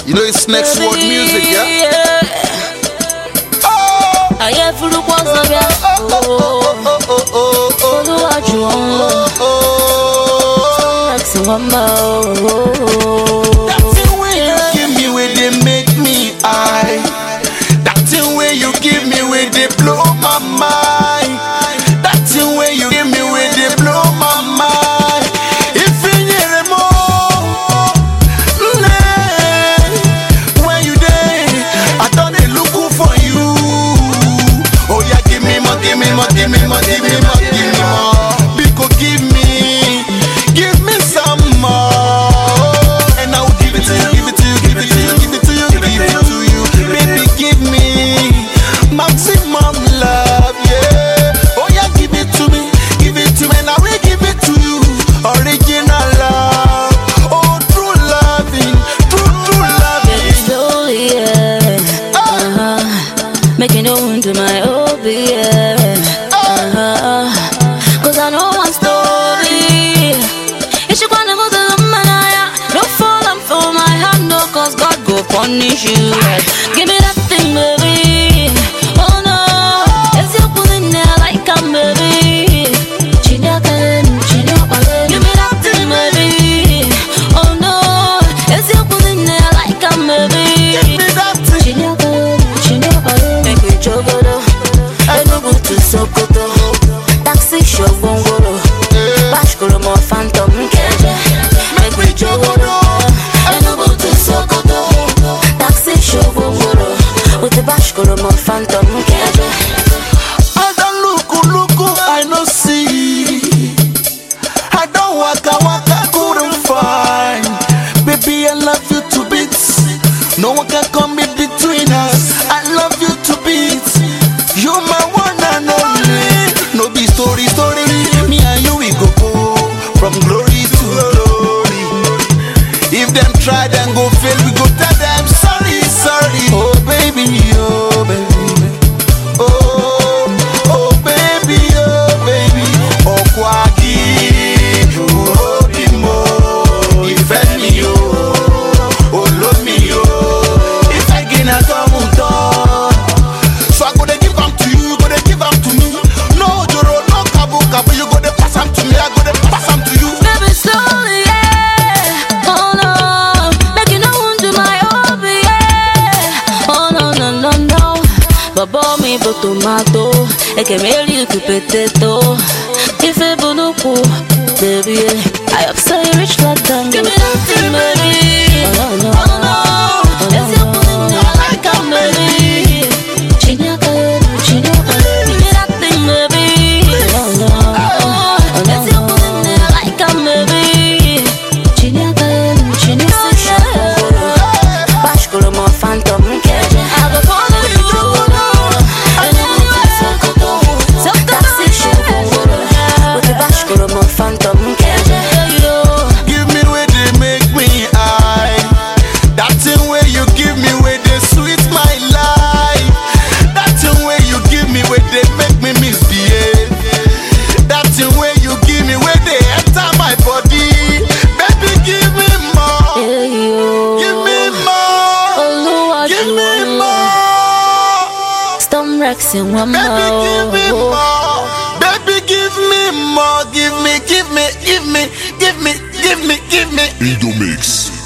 You know it's next word music, yeah? Oh! I have full of That's the way you give me where they make me high. That's the way you give me where they blow my mind. That's the way you give me where they blow my mind. If you hear more, when you there, I done a look for you. Oh yeah, give me more, give me more, give me more, give me more, give me more. Because give me some more, and I will give it to you, give it to you, give it to you, give it to you, give it to you. Baby, give me maximum love, yeah. Oh yeah, give it to me, and I will give it to you. Original love, oh true loving, true loving. Slowly, yeah. Making no wound to my hobby, yeah. Cause I know one story. If you wanna go to the manaya, don't fall and for my hand, no, cause God go punish you. Give me that thing, baby. Oh no, if you put in there like a baby. Give me that thing, baby. Oh no, if you put in there like a baby. Give me that thing. Make me jogodo, I no go to Sokoto. Taxi show bongolo, bashkolo mo phantom keje. Make me jogodo, I no go to Sokoto. Taxi show bongolo, with the bashkolo mo phantom keje. I don't look, I no see. I don't waka, couldn't find. Baby, I love you to bits. No one can come in between us. I love you to bits. You're my one and only. No be story. Me and you we go from glory to glory. If them try, then go fail. We go tell them sorry. Oh baby, oh baby. Oh baby, oh kwagi, oh bimo, ìfẹ́ mi o, olómi o, ìfẹ́ gina tọ́mùtọ́. So I go dey give am to you, go dey give am to me. No joro, no kabu, you go dey pass am to me, I go dey pass am to you. Baby, slowly, yeah. Oh no, make you no wound to my hobby, yeah. Oh no. Baba mi bo tomato, e que me liu potato. If it bunuku, baby, I have say rich like them. Give me that thing, baby. Oh no. If you put in there like a baby. Chinyaka. Give me that thing, baby. Oh no. If you put in there like a baby. Chinyaka. Bashkolo mo phantom keje. I go follow you. Phantom keje. Give me where they make me high. That thing where you give me where they sweet my life. That thing where you give me where they make me misbehave. That thing where you give me where they enter my body. Baby, give me more. Give me more. Give me more. Storm Rex in one Baby, give me more. more. Baby, give me more. Give me. Indo Mix.